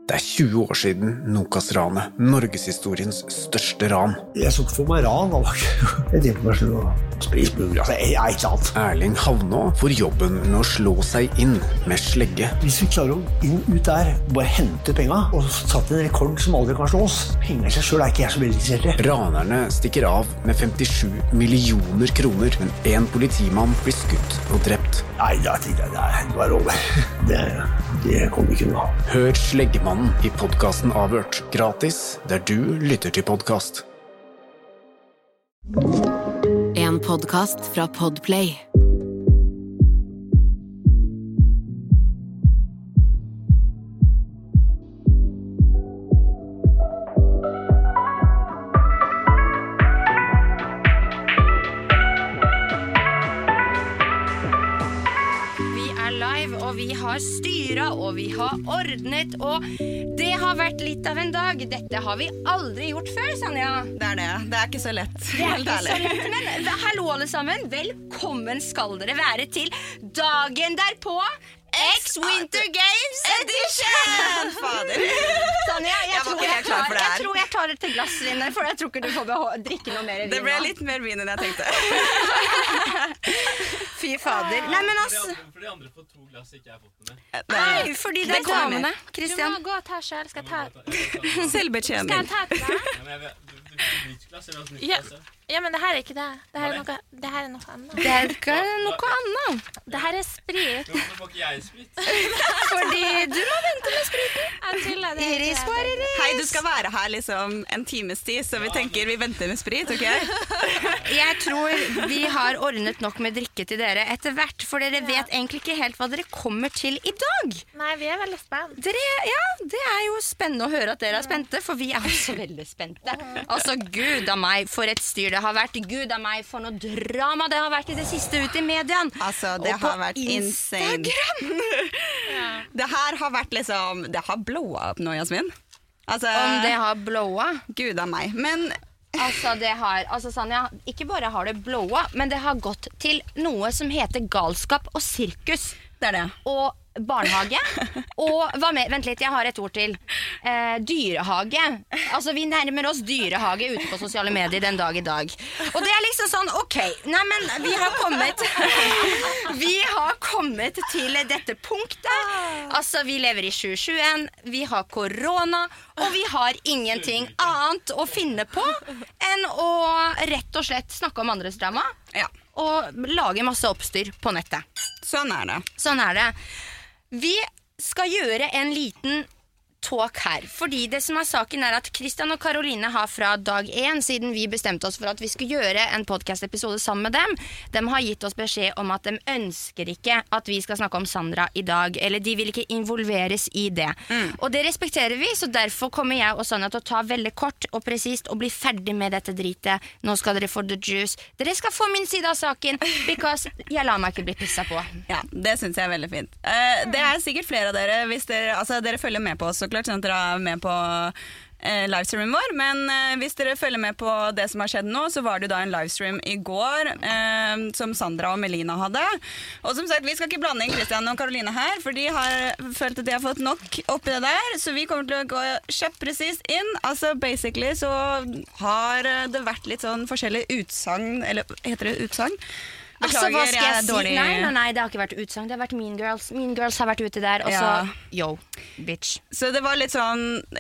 Det 20 år siden Nokas-ranet, Norgeshistoriens største ran. Jeg så ikke for meg ran, jeg tenkte på meg selv og sprisbugger, jeg ikke sant. Erling Havnå får jobben med å slå seg inn med slegge. Hvis vi klarer å inn ut der, bare hente penger, og satt en rekord som aldri kan slås, penger I seg selv ikke jeg så veldig interessert I. Ranerne stikker av med 57 millioner kroner, men en politimann blir skutt og drept. Nei, da tenkte jeg, det var over. Det kom ikke noe. Hør Sleggemannen I podcasten Avhørt, gratis der du lytter til podcast. En podcast fra Podplay. Vi har styret, og vi har ordnet, og det har vært litt av en dag. Dette har vi aldri gjort før, Sanja. Det ikke så lett. Det ikke så lett, men hallo alle sammen. Velkommen skal dere være til dagen derpå. X-Winter Games Edition! Fader. Sanja, jeg tror jeg tar et glass vin, for jeg tror ikke du får drikke noe mer vin. Det ble litt mer vin enn jeg tenkte. Fy fader. Nei, men altså... For de andre får 2 glass, ikke jeg har fått med. Nei, fordi det damene. Kristian. Du må gå og ta selv, skal jeg ta... Selvbetjening. Skal jeg ta til deg? Du får nytt glass, eller nytt glass? Ja, men det her ikke det. Det her noe annet. Det ikke noe annet. Det her sprit. Hvorfor får ikke jeg sprit? Fordi du må vente med spriten. Jeg tuller det. Iris, what it is? Hei, du skal være her liksom en times tid, så vi tenker vi venter med sprit, ok? Jeg tror vi har ordnet nok med drikke til dere etter hvert, for dere vet egentlig ikke helt hva dere kommer til I dag. Nei, vi veldig spent. Ja, det jo spennende å høre at dere spente, for vi også veldig spente. Altså, Gud av meg, for et styr det har vært. Gud av meg, for noe drama det har vært I det siste ute I median. Altså, det har vært insane. Det her har vært liksom, det har blowet opp nå, Jasmin. Altså, om det har blowet? Gud av meg, men... Altså Sanja, ikke bare har det blowet, men det har gått til noe som heter galskap og sirkus. Det det. Og barnehage. Og hva med? Vent litt, jeg har et ord til. Dyrehage. Altså, vi nærmer oss dyrehage ute på sosiale medier den dag I dag. Og det liksom sånn, ok, nei, men vi har kommet til dette punktet. Altså, vi lever I 2021, vi har korona, og vi har ingenting annet å finne på enn å rett og slett snakke om andres drama. Ja. Og lage masse oppstyr på nettet. Sånn det. Sånn det. Vi skal gjøre en liten talk her, fordi det som saken at Kristian og Karoline har fra dag 1, siden vi bestemte oss for at vi skulle gjøre en podcast-episode sammen med dem. De har gitt oss beskjed om at de ønsker ikke at vi skal snakke om Sandra I dag, eller de vil ikke involveres I det. Og det respekterer vi, så derfor kommer jeg og Sandra til å ta veldig kort og presist og bli ferdig med dette dritet. Nå skal dere få the juice. Dere skal få min side av saken, because jeg lar meg ikke bli pisset på. Ja, det synes jeg veldig fint. Det sikkert flere av dere, hvis dere følger med på oss, så klart sånn at dere med på livestreamen vår, men hvis dere følger med på det som har skjedd nå, så var det da en livestream I går som Sandra og Melina hadde. Og som sagt, vi skal ikke blande inn Kristian og Karoline her, for de har følt at de har fått nok oppi det der, så vi kommer til å gå kjøppresist inn. Altså, basically så har det vært litt sånn forskjellige utsagn, eller heter det utsagn? Altså, hva skal jeg si? Nei, det har ikke vært utsagn. Det har vært Mean Girls. Mean Girls har vært ute der, og så, yo, bitch. Så det var litt sånn,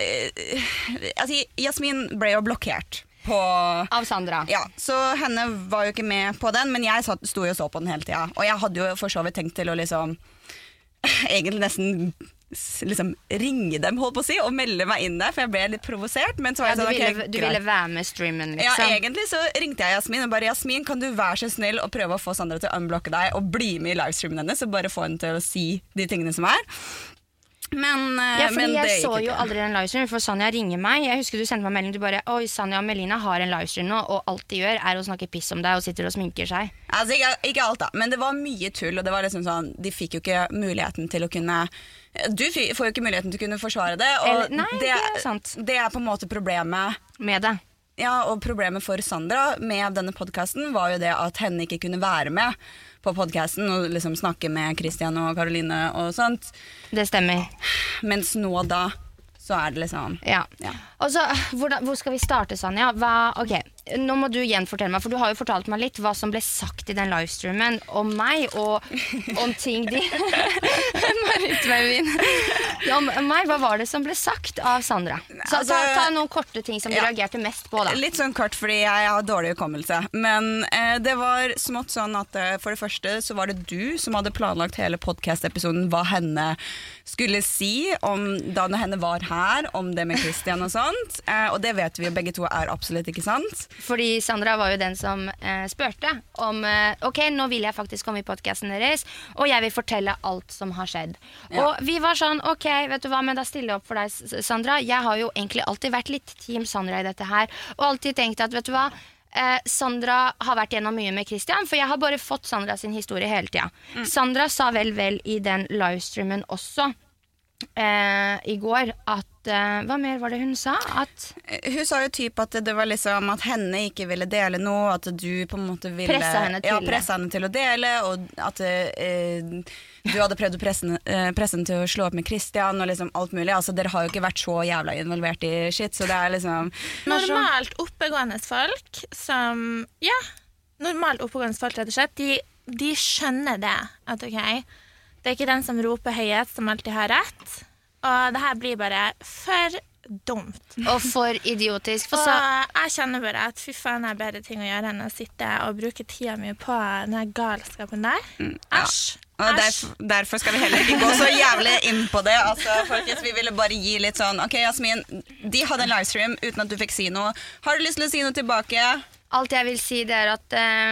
altså, Jasmin ble jo blokkert på... Av Sandra. Ja, så henne var jo ikke med på den, men jeg sto jo og så på den hele tiden. Og jeg hadde jo for så vidt tenkt til å liksom, egentlig nesten... liksom ringe dem, holdt på å si, og melde meg inn der, for jeg ble litt provosert, men så var jeg sånn, du ville være med streamen, liksom. Ja, egentlig så ringte jeg Jasmin og bare, Jasmin, kan du være så snill og prøve å få Sandra til å unblocke deg og bli med I livestreamen hennes, og bare få henne til å si de tingene som Men, men jeg så jo aldri den livestreamen, for Sanja ringer meg. Jeg husker du sendte meg melding, du bare, oi, Sanja og Melina har en livestream nå, og alt de gjør å snakke piss om deg og sitter og sminker seg. Altså, ikke alt da, men det var mye tull, og det var liksom sånn, de fikk jo ikke muligheten til å kunne... Du får jo ikke muligheten til å kunne forsvare det, og nei, det sant. Det på en måte problemet med det. Ja, og problemet for Sandra med denne podcasten var jo det at henne ikke kunne være med på podcasten og liksom snakke med Kristian og Karoline og sånt. Det stemmer. Mens nå da så det liksom Ja. Og så, hvor skal vi starte, Sanja? Ok, nå må du igjen fortelle meg, for du har jo fortalt meg litt hva som ble sagt i den livestreamen om meg, og om ting om meg, hva var det som ble sagt av Sandra? Så ta noen korte ting som du reagerte mest på da. Litt sånn kort, fordi jeg har dårlig hukommelse. Men det var smått sånn at for det første så var det du som hadde planlagt hele podcast-episoden, hva henne skulle si om da henne var her, om det med Christian og sånt. Og det vet vi jo begge to absolutt ikke sant. Fordi Sandra var jo den som spurte om ok, nå vil jeg faktisk komme i podcasten deres, og jeg vil fortelle alt som har skjedd. Og vi var sånn, ok, vet du hva, men da stiller jeg opp for deg, Sandra. Jeg har jo egentlig alltid vært litt team Sandra i dette her, og alltid tenkt at, vet du hva, Sandra har vært gjennom mye med Christian, for jeg har bare fått Sandra sin historie hele tiden. Sandra sa vel i den livestreamen også i går at hva mer var det hun sa? Hun sa jo typ at det var liksom at henne ikke ville dele noe, at du på en måte ville presse henne til å dele, og at du hadde prøvd å presse henne til å slå opp med Christian og liksom alt mulig. Altså dere har jo ikke vært så jævla involvert i shit, så det liksom normalt oppegående folk som normalt oppegående folk rett og slett, de skjønner det at ok, det ikke den som roper høyest som alltid har rett, og det her blir bare for dumt. Og for idiotisk. Og jeg kjenner bare at fy faen er bedre ting å gjøre enn å sitte og bruke tida mye på denne galskapen der. Æsj. Og derfor skal vi heller ikke gå så jævlig inn på det. Altså, folkens, vi ville bare gi litt sånn ok, Jasmin, de hadde en livestream uten at du fikk si noe. Har du lyst til å si noe tilbake? Alt jeg vil si det at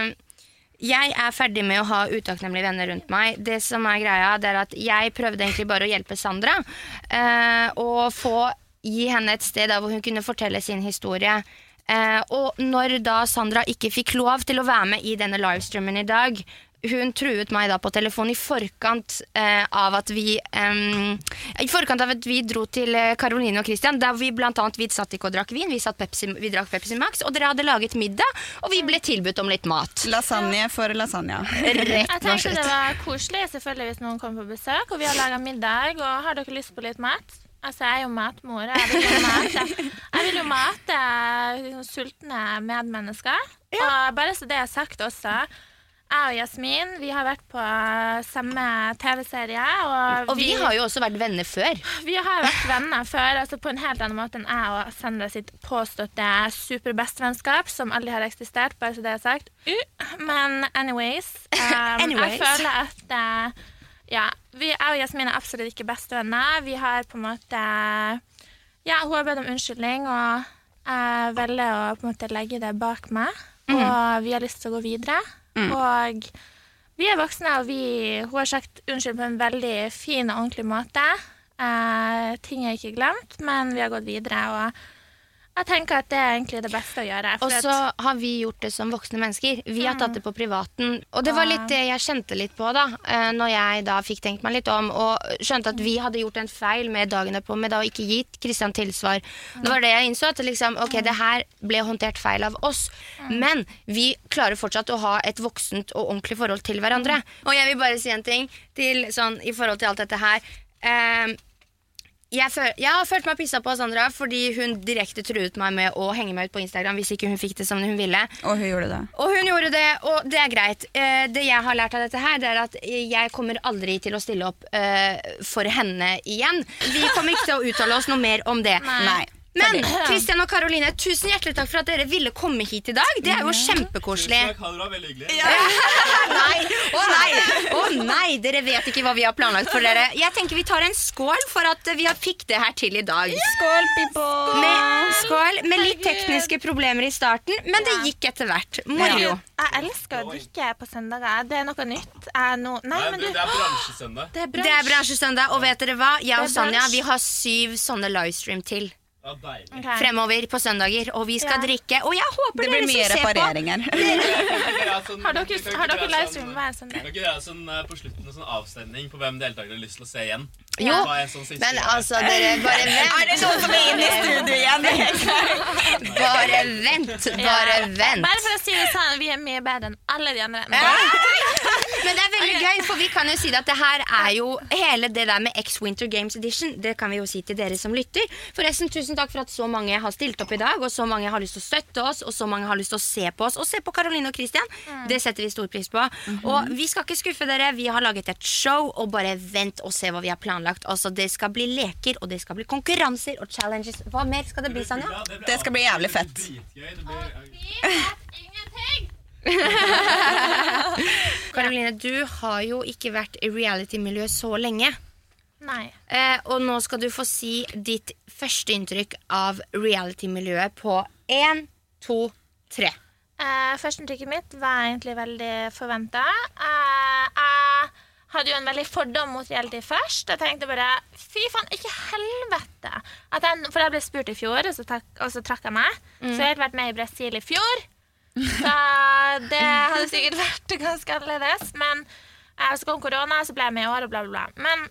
jeg ferdig med å ha utakknemlige venner rundt meg. Det som greia, det at jeg prøvde egentlig bare å hjelpe Sandra og gi henne et sted der hvor hun kunne fortelle sin historie. Og når da Sandra ikke fikk lov til å være med i denne livestreamen i dag, hun truet meg da på telefon i forkant av at vi dro til Caroline og Christian, der vi blant annet satt ikke og drakk vin, vi drakk Pepsi Max, og dere hadde laget middag, og vi ble tilbudt om litt mat. Lasagne for lasagne. Jeg tenkte det var koselig, selvfølgelig hvis noen kom på besøk, og vi har laget middag, og har dere lyst på litt mat? Altså, jeg jo matmor, jeg vil jo mate sultne medmennesker, og bare så det sagt også, jeg og Jasmin, vi har vært på samme TV-serie. Og vi har jo også vært venner før. Vi har vært venner før, altså på en helt annen måte enn jeg og Sandra sitt påståtte superbestvennskap, som aldri har eksistert, bare så det sagt. Men anyways, jeg føler at jeg og Jasmin er absolutt ikke bestevenner. Vi har på en måte hun har bedt om unnskyldning, og jeg velger å på en måte legge det bak meg, og vi har lyst til å gå videre. Og vi er voksne, og hun har sagt unnskyld på en veldig fin og ordentlig måte. Ting er ikke glemt, men vi har gått videre, og jeg tenker at det er egentlig det beste å gjøre. Og så har vi gjort det som voksne mennesker. Vi har tatt det på privaten, og det var litt det jeg kjente litt på da, når jeg da fikk tenkt meg litt om, og skjønte at vi hadde gjort en feil med dagene på, med da ikke gitt Christian tilsvar. Det var det jeg innså, at liksom, ok, det her ble håndtert feil av oss, men vi klarer fortsatt å ha et voksent og ordentlig forhold til hverandre. Og jeg vil bare si en ting til, sånn, i forhold til alt dette her. Jeg har følt meg pisset på Sandra, fordi hun direkte truet meg med å henge meg ut på Instagram hvis ikke hun fikk det som hun ville. Og hun gjorde det. Og det er greit. Det jeg har lært av dette her, det er at jeg kommer aldri til å stille opp for henne igjen. Vi kommer ikke til å uttale oss noe mer om det. Nei. Men Christian og Caroline, tusen hjertelig takk for at dere ville komme hit i dag. Det er jo kjempekoselig. Tusen takk, det var veldig hyggelig. Nei, dere vet ikke hva vi har planlagt for dere. Jeg tenker vi tar en skål for at vi fikk det her til i dag. Skål, people! Skål, med litt tekniske problemer i starten, men det gikk etter hvert. Moro. Jeg elsker å drikke på søndager. Det er noe nytt. Det er bransjesøndag. Det er bransjesøndag, og vet dere hva? Jeg og Sanja, vi har 7 sånne livestream til. Ja, deilig. Fremover på søndager, og vi skal drikke, og jeg håper det dere blir mye som ser repareringer. Har dere livestream hver søndag? Kan ikke dere sånn på slutten en sånn avstemning på hvem deltakere har lyst til å se igjen? Jo, men altså, dere bare vent. Er det noen som er inne i studio igjen? Bare vent. Bare for å si det sånn, vi er mye bedre enn alle de andre. Men det veldig gøy, for vi kan jo si at det her jo hele det der med X-Winter Games Edition, det kan vi jo si til dere som lytter. Forresten, tusen takk for at så mange har stilt opp i dag, og så mange har lyst til å støtte oss, og så mange har lyst til å se på oss, og se på Caroline og Christian. Det setter vi stor pris på. Og vi skal ikke skuffe dere, vi har laget et show, og bare vent og se hva vi har planlagt. Altså, det skal bli leker, og det skal bli konkurranser og challenges. Hva mer skal det bli, Sanja? Det skal bli jævlig fett. Ingenting. Caroline, du har jo ikke vært i reality-miljøet så lenge. Nei. Og nå skal du få si ditt første inntrykk av reality-miljøet på 1, 2, 3. Førsteinntrykket mitt var egentlig veldig forventet. Jeg hadde jo en veldig fordom mot reality først. Jeg tenkte bare, fy faen, ikke helvete. For jeg ble spurt i fjor, og så trakk jeg meg. Så jeg hadde vært med i Brasil i fjor. Så det hadde sikkert vært ganske annerledes. Men så kom korona, så ble jeg med i år, og bla bla bla. Men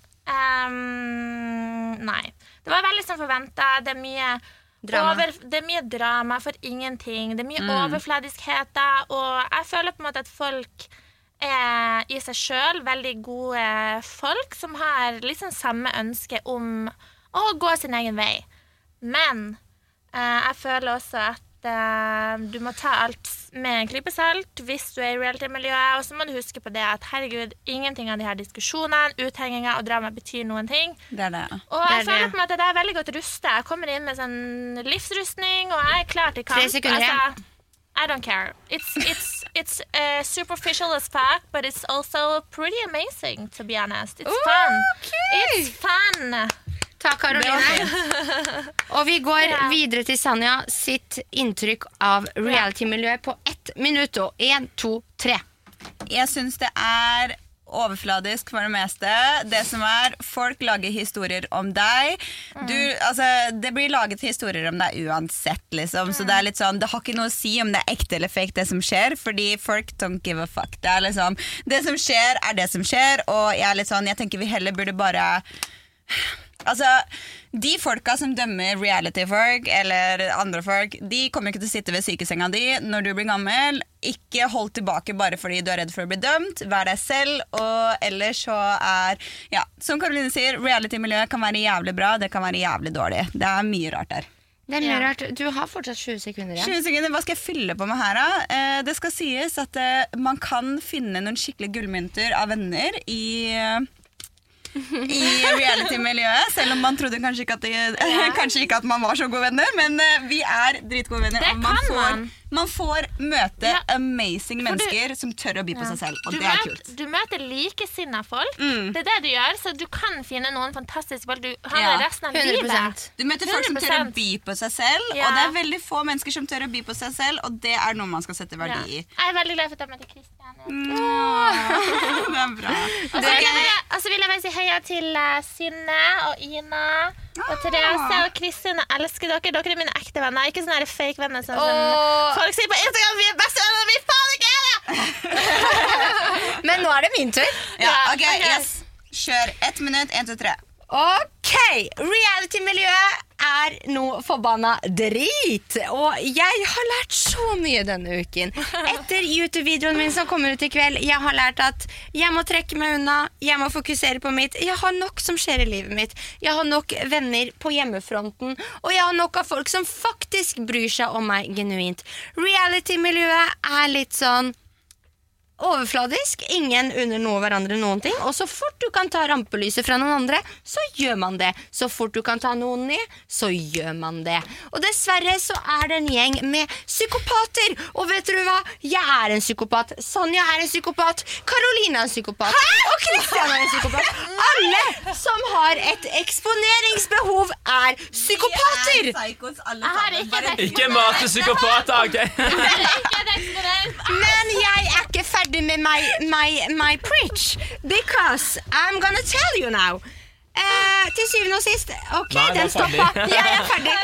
nei. Det var veldig som forventet. Det er mye drama for ingenting. Det er mye overfladiskheter. Og jeg føler på en måte at folk i seg selv veldig gode folk som har liksom samme ønske om å gå sin egen vei. Men jeg føler også at du må ta alt med en klype salt hvis du i reality-miljøet, og så må du huske på det at herregud, ingenting av de her diskusjonene, uthenginger og drama betyr noen ting. Det det. Og jeg føler på en måte at jeg veldig godt rustet. Jeg kommer inn med sånn livsrustning, og jeg klar til kamp. 3 sekunder igjen. I don't care. It's superficial as fuck, but it's also pretty amazing, to be honest. It's fun. It's fun. Takk, Caroline. Og vi går videre til Sanja sitt inntrykk av reality-miljøet på 1 minutt og 1, 2, 3. Jeg synes det overfladisk for det meste. Det som folk lager historier om deg. Det blir laget historier om deg uansett, liksom. Så det litt sånn, det har ikke noe å si om det ekte eller fake det som skjer, fordi folk don't give a fuck. Det liksom, det som skjer det som skjer, og jeg tenker vi heller burde bare de folka som dømmer reality-folk eller andre folk, de kommer ikke til å sitte ved sykesenga di når du blir gammel. Ikke hold tilbake bare fordi du redd for å bli dømt. Vær deg selv, og ellers så som Caroline sier, reality-miljøet kan være jævlig bra, det kan være jævlig dårlig. Det mye rart der. Det mye rart. Du har fortsatt 20 sekunder igjen. 20 sekunder, hva skal jeg fylle på med her da? Det skal sies at man kan finne noen skikkelig gullmynter av venner i reality-miljøet, selv om man trodde kanskje ikke at man var så gode venner, men vi dritgode venner, og man får møte amazing mennesker som tør å by på seg selv, og det kult. Du møter likesinnede folk, det det du gjør, så du kan finne noen fantastiske folk du har med resten av 100%. Livet. Du møter folk som tør å by på seg selv, og det veldig få mennesker som tør å by på seg selv, og det noe man skal sette verdi i. Jeg veldig glad for at jeg møtte Christian. Det bra. Og så vil jeg bare si heia til Synne og Ina og Therese og Kristin. Jeg elsker dere. Dere mine ekte venner. Ikke sånne fake venner som folk sier på Instagram. Vi beste venner, vi faen ikke det. Men nå det min tur. Ok, yes. Kjør 1 minutt, 1, 2, 3. Ok, reality-miljøet noe forbanna drit. Og jeg har lært så mye denne uken. Etter YouTube-videoen min som kommer ut i kveld, jeg har lært at jeg må trekke meg unna, jeg må fokusere på mitt. Jeg har nok som skjer i livet mitt. Jeg har nok venner på hjemmefronten, og jeg har nok av folk som faktisk bryr seg om meg genuint. Reality-miljøet litt sånn overfladisk, ingen under noe hverandre noen ting, og så fort du kan ta rampelyset fra noen andre, så gjør man det. Så fort du kan ta noen ned, så gjør man det. Og dessverre så det en gjeng med psykopater, og vet du hva? Jeg en psykopat, Sanja en psykopat, Caroline en psykopat, og Christian en psykopat. Alle som har et eksponeringsbehov psykopater. Ikke mat til psykopater, ok? Men jeg ikke ferdig med my preach, because I'm gonna tell you now. Til syvende og sist. Ok, nei, den stoppet. Jeg ferdig.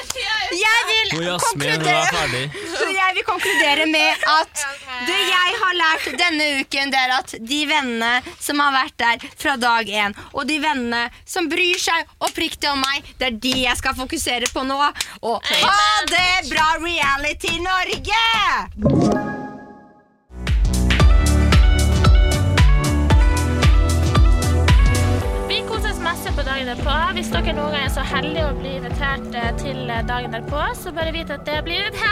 Jeg vil konkludere med at det jeg har lært denne uken, det at de vennene som har vært der fra dag 1, og de vennene som bryr seg oppriktig om meg, det de jeg skal fokusere på nå. Og ha det bra, Reality Norge! masse på dagen derpå. Hvis dere noen gang er så heldige å bli invitert til dagen derpå, så bare vite at det blir et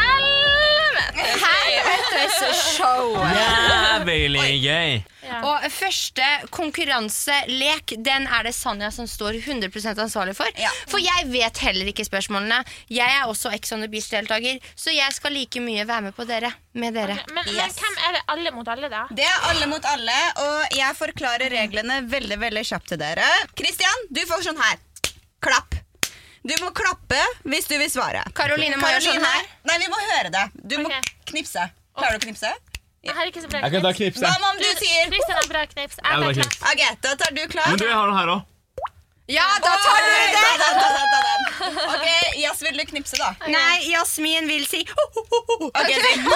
helvetesshow. Jævlig gøy. Ja. Og første konkurranselek, den er det Sanja som står 100% ansvarlig for. Ja. For jeg vet heller ikke spørsmålene. Jeg er også Ex on the Beach-deltaker, så jeg skal like mye være med på dere. Med dere. Okay, men hvem er det alle mot alle da? Det er alle mot alle, og jeg forklarer reglene veldig, veldig kjapt til dere. Kristian, du får sånn her. Klapp. Du må klappe hvis du vil svare. Karoline må gjøre sånn her. Nei, vi må høre det. Du må Ok. knipse. Klarer du å knipse? Jeg har ikke så bra Jeg kan ta knips. knipse. Hva om du sier? Kristian har bra knips. Jeg har bra Jeg tar knips. klapp. Ok, da tar du klar. Men du, jeg har den her også. Ja, da tar du det! Ta den. Ok, Jas, vil du knipse da? Nei, Jasmin vil si Ok,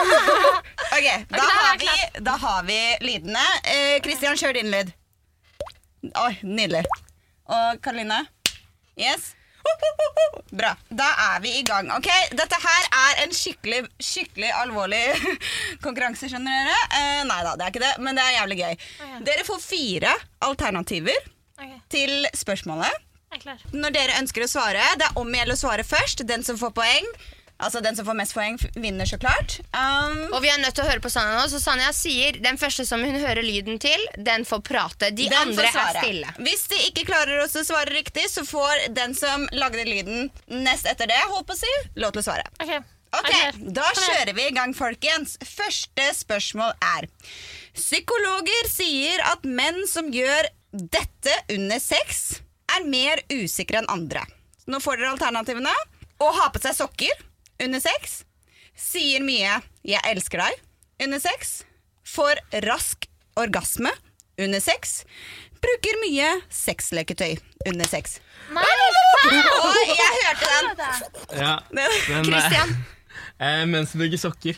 da har vi lydene. Kristian, kjør din lyd. Oi, nydelig. Og Karoline? Yes? Bra, da er vi i gang. Ok, dette her er en skikkelig alvorlig konkurranse, skjønner dere? Neida, det er ikke det, men det er jævlig gøy. Dere får 4 alternativer Ok, til spørsmålet. jeg er klar. Når dere ønsker å svare, det er om å gjelde å svare først. Den som får poeng, altså den som får mest poeng, vinner så klart. Og vi er nødt til å høre på Sanja nå. Så Sanja sier den første som hun hører lyden til, den får prate. De Den andre får svare. er stille. Hvis de ikke klarer å svare riktig, så får den som lagde lyden nest etter det, holdt på å si, lov til å svare. Ok, Ok, jeg er klar. da kjører vi i gang, folkens. Første spørsmål er: psykologer sier at menn som gjør dette under sex, er mer usikre enn andre. Nå får dere alternativene. Å ha på seg sokker under sex. Sier mye 'jeg elsker deg' under sex. Får rask orgasme under sex. Bruker mye sexleketøy under sex. Nei, Og jeg hørte den. Ja. Den, Kristian. Menn som bruker sokker.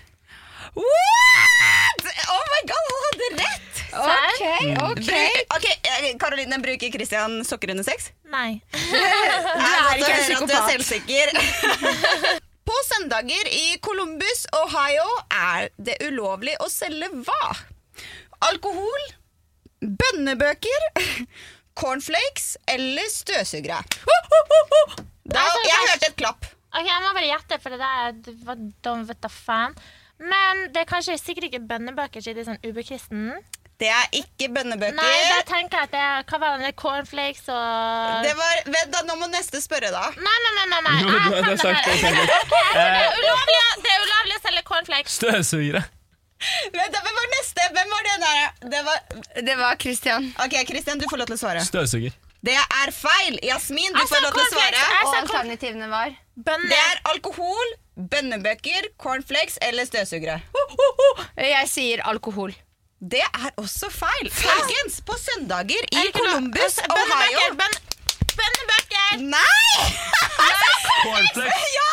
What? Oh my god, han hadde rett! Ok. Ok, Karoline, bruker Kristian sokker under sex? Nei. Jeg ikke en at du er psykopat. selvsikker. På søndager i Columbus, Ohio, er det ulovlig å selge hva? Alkohol, bønnebøker, cornflakes eller støvsugere? Jeg hørte et klapp. Ok, jeg må bare gjette, for det der var dum, vet da faen. Men det er kanskje sikkert ikke bønnebøker, siden det er sånn ubekristen. Det er ikke bønnebøker. Nei, da tenker jeg at det er, hva var det, cornflakes og... Det var, vent da, nå må neste spørre da. Nei. Jo, du har sagt det selv. Det er ulovlig å selge cornflakes. Støvsugere. Vent da, hvem var neste? Hvem var det der? Det var Kristian. Ok, Kristian, du får lov til å svare. Støvsuger. Det er feil. Jasmin, du Jeg får sa lov til å svare. cornflakes. Og alternativene var Det er alkohol, bønnebøker, cornflakes eller støvsugere. Jeg sier alkohol. Det er også feil. Folkens, på søndager i Er det ikke noe- Columbus, Ohio. Bønnebøker! Nei! Cornflakes. Ja!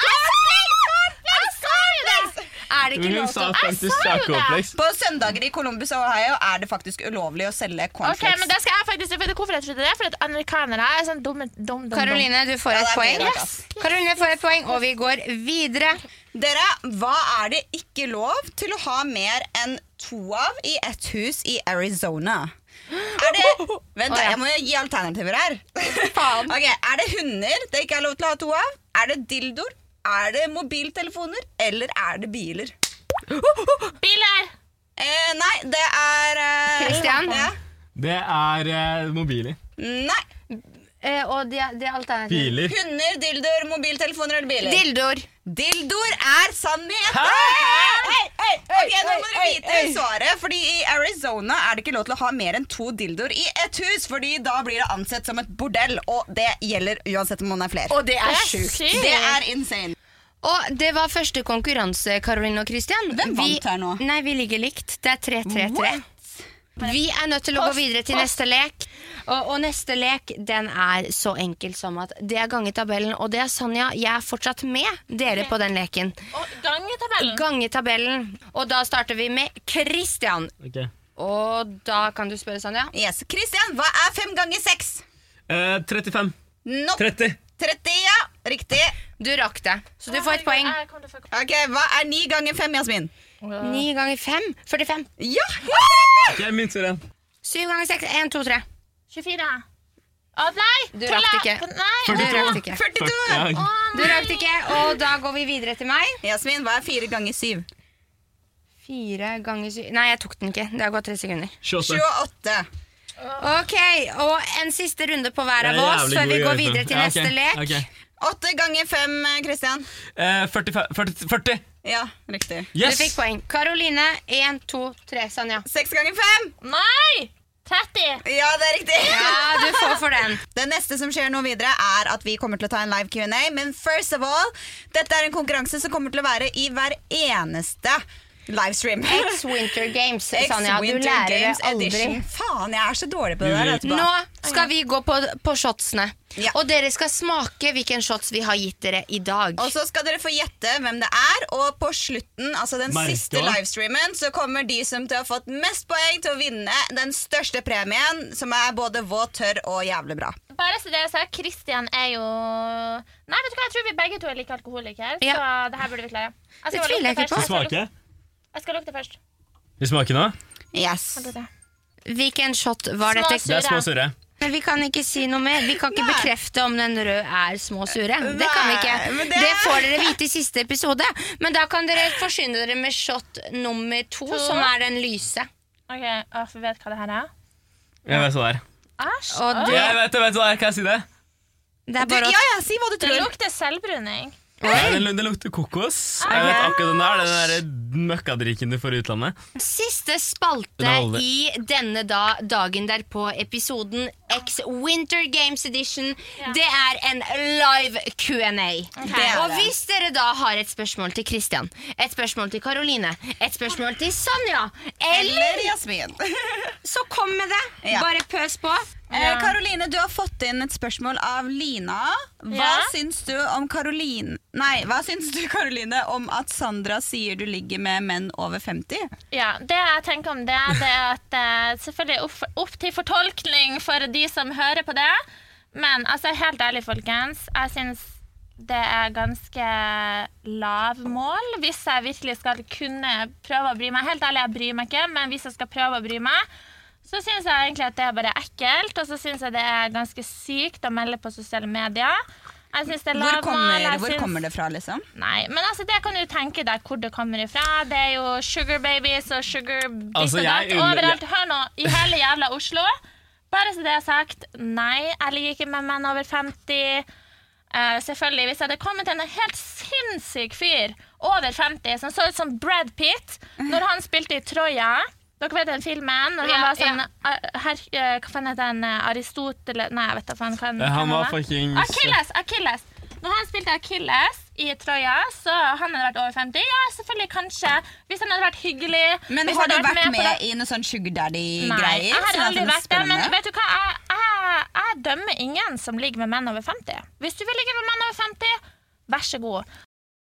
Er det ikke Hun lov sa til faktisk ja, cornflakes. På søndager i Columbus, Ohio er det faktisk ulovlig å selge Ok, cornflakes. men det skal jeg faktisk... Vet du hvorfor jeg trodde det? For at amerikanere er sånn dum. Karoline, du får Ja, et det er poeng. mye rart, ass. Karoline får et poeng, og vi går videre. Dere, hva er det ikke lov til å ha mer enn 2 av i et hus i Arizona? Er det... Vent da, jeg må jo gi alternativer her. Faen. Ok, er det hunder det ikke er lov til å ha 2 av? Er det dildoer? Er det mobiltelefoner? Eller er det biler? Biler! Nei, det er... Christian? Ja. Det er mobiler. Nei. Og det er alternativet. Biler. Hunder, dildoer, mobiltelefoner eller biler? Dildoer. Dildoer er sannheten! Ok, nå må dere vite svaret, fordi i Arizona er det ikke lov til å ha mer enn 2 dildoer i et hus, fordi da blir det ansett som et bordell, og det gjelder uansett om man er flere. Og det er Det er sjukt. sykt. Det er insane. Og det var første konkurranse, Karoline og Kristian. Hvem vant her nå? Nei, vi ligger likt. Det er 3-3-3. Vi er nødt til å gå videre til neste lek. Og neste lek, den er så enkel som at det er gangetabellen. Og det er Sanja, jeg er fortsatt med dere på den leken. Og gangetabellen. Gangetabellen. Og da starter vi med Kristian. Ok. Og da kan du spørre, Sanja. Yes. Kristian, hva er 5 ganger 6? 35. Nope. 30. 30, ja. Riktig. Du rakk det, så du får et poeng. Jeg kommer til å få... Ok, hva er 9 ganger 5, Jasmin? 9 ganger 5, 45. Ja, helt riktig! Jeg minst den. 7 ganger 6, 1, 2, 3. 24. Nei! Du rakk det ikke. Nei. 42! Du rakk det ikke, og da går vi videre til meg. Jasmin, hva 4 ganger 7? 4 ganger 7. Nei, jeg tok den ikke. Det har gått 3 sekunder. 28. Ok, og en siste runde på hver av oss før vi går videre til neste lek. 8 ganger 5, Kristian. 40. Ja, riktig. Du fikk poeng. Karoline, 1, 2, 3, Sanja. 6 ganger 5. Nei! 30. Ja, det er riktig. Ja, du får for den. Det neste som skjer nå videre er at vi kommer til å ta en live Q&A. Men first of all, dette er en konkurranse som kommer til å være i hver eneste livestream. X-Winter Games, Sanja. Du lærer det aldri. Faen, jeg er så dårlig på det der. Nå skal vi gå på shotsene. Ja. Og dere skal smake hvilken shots vi har gitt dere i dag. Og så skal dere få gjette hvem det er. Og på slutten, altså den siste livestreamen, så kommer de som til å ha fått mest poeng til å vinne den største premien, som er både våt, tørr og jævlig bra. Bare så det jeg sa, Kristian er jo... Nei, vet du hva, jeg tror vi begge to er like alkoholiker. Ja. Så det her burde vi klare. Det tviler jeg ikke på. Smake? Jeg skal lukte først. Vi smaker nå? Yes. Hvilken shot var dette? Det er små surre. Men vi kan ikke si noe mer. Vi kan ikke bekrefte om den røde er små sure. Det kan vi ikke. Det får dere vite i siste episode. Men da kan dere forsyne dere med shot nummer 2, som er den lyse. Ok, for vet hva det her er? Jeg vet hva det er. Æsj. Jeg vet hva det er, kan jeg si det? Det er bare Ja, si hva du Det tror. lukter selvbruning. Ja, det lukter kokos. Jeg vet akkurat den der møkkadrikken du får i utlandet. Siste spalte i denne dagen derpå, episoden X-Winter Games Edition. Det er en live Q&A. Og hvis dere da har et spørsmål til Kristian, et spørsmål til Karoline, et spørsmål til Sanja eller Jasmin, så kom med det. Ja. Bare pøs på. Karoline, du har fått inn et spørsmål av Lina. Hva syns du om Karoline om at Sandra sier du ligger med menn over 50? Ja, det jeg tenker om det er at selvfølgelig opp til fortolkning for de som hører på det. Men altså, helt ærlig, folkens, jeg synes det er ganske lavmål. Hvis jeg virkelig skal kunne prøve å bry meg, helt ærlig, jeg bryr meg ikke, men hvis jeg skal prøve å bry meg, så synes jeg egentlig at det er bare ekkelt, og så synes jeg det er ganske sykt å melde på sosiale medier. Jeg synes det er lavmål. Hvor kommer det fra, liksom? Nei, men altså, det kan du tenke deg hvor det kommer ifra. Det er jo sugar babies og sugar overalt. Hør nå, i hele jævla Oslo. Bare så det er sagt, nei, jeg liker ikke med menn over 50. Selvfølgelig, hvis jeg hadde kommet til en helt sinnssyk fyr over 50, som så ut som Brad Pitt, når han spilte i Troja. Dere vet den filmen, når han var sånn hva faen heter han? Aristoteles? Nei, jeg vet ikke faen. Han var fucking Achilles. Når han spilte Achilles i Troja, så han hadde vært over 50. Ja, selvfølgelig, kanskje. Hvis han hadde vært hyggelig. Men har du vært med i noe sånn sugar daddy-greier? Nei, jeg har aldri vært det. Men vet du hva, jeg dømmer ingen som ligger med menn over 50. Hvis du vil ligge med menn over 50, vær så god.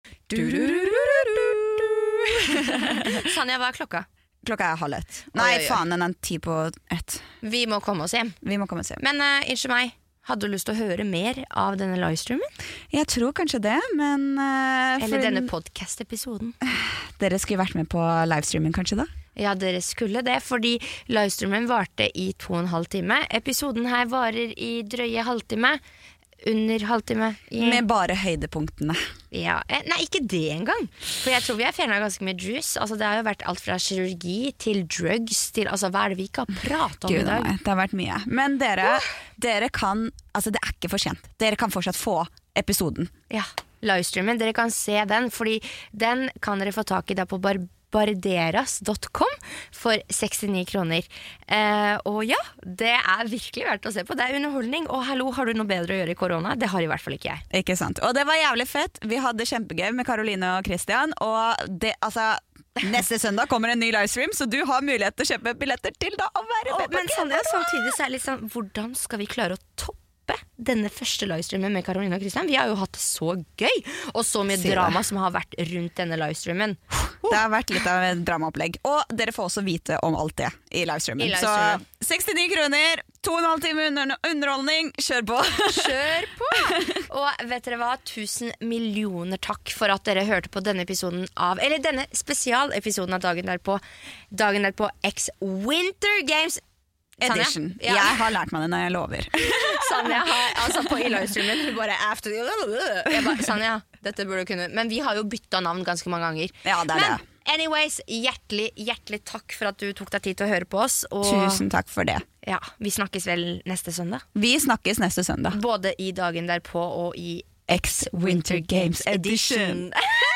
Sanja, hva er klokka? Klokka er 12:30. Nei, faen, den er 10:01. Vi må komme oss hjem. Men unnskyld meg, hadde du lyst til å høre mer av denne livestreamen? Jeg tror kanskje det, men eller denne podcast-episoden? Dere skulle vært med på livestreamen kanskje da? Ja, dere skulle det, fordi livestreamen varte i 2,5 time. Episoden her varer i drøye halvtime. Under halvtime. Med bare høydepunktene. Ja, nei, ikke det engang. For jeg tror vi har fjernet ganske mye juice. Altså, det har jo vært alt fra kirurgi til drugs til, altså, hva er det vi ikke har pratet om i dag? Det har vært mye. Men dere kan, altså det er ikke for sent. Dere kan fortsatt få episoden. Ja, livestreamen, dere kan se den, fordi den kan dere få tak i da på barderas.com for 69 kroner. Og ja, det er virkelig verdt å se på. Det er underholdning, og hallo, har du noe bedre å gjøre i korona? Det har i hvert fall ikke jeg. Ikke sant, og det var jævlig fett. Vi hadde kjempegøy med Karoline og Kristian, og det, altså, neste søndag kommer en ny livestream, så du har mulighet til å kjøpe billetter til da å være med. Men samtidig så er det litt sånn, hvordan skal vi klare å toppe denne første livestreamen med Karoline og Kristian? Vi har jo hatt det så gøy, og så mye drama som har vært rundt denne livestreamen. Det har vært litt av et dramaopplegg. Og dere får også vite om alt det i livestreamen. Så 69 kroner, 2,5 timer underholdning. Kjør på! Kjør på! Og vet dere hva? 1000 millioner takk for at dere hørte på denne episoden av, eller denne spesialepisoden av Dagen derpå X-Winter Games Edition. Ja. Jeg har lært meg det når jeg lover. Sanja har, altså i livestreamen, hun bare after jeg bare, Sanja, dette burde du kunne. Men vi har jo byttet navn ganske mange ganger. Ja, det er Men det. anyways, hjertelig takk for at du tok deg tid til å høre på oss. Og Tusen takk for det. ja, vi snakkes vel neste søndag. Vi snakkes neste søndag. Både i dagen derpå og i X Winter Games Edition.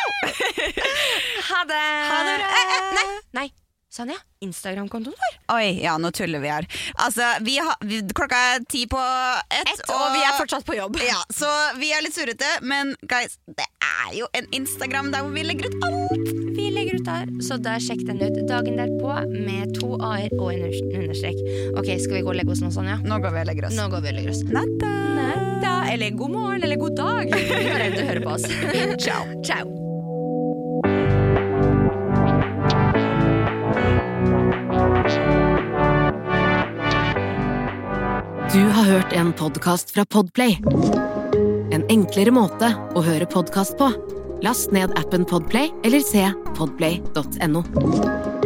Ha det! Ha det bra! Nei, Sanja, Instagram-kontoen vår. Oi, ja, nå tuller vi her. Altså, klokka er 10:01, Og vi er fortsatt på jobb. Ja, så vi er litt surrete, men guys, det er jo en Instagram der hvor vi legger ut alt. Vi legger ut der, så da sjekk den ut dagen derpå med 2 A-er og en understrek. Ok, skal vi gå og legge oss nå, Sanja? Nå går vi og legger oss. Nå går vi og legger oss. Natta. Eller god morgen, eller god dag. Når du hører på oss. Ciao. Ciao. Du har hørt en podcast fra Podplay. En enklere måte å høre podcast på. Last ned appen Podplay eller se podplay.no.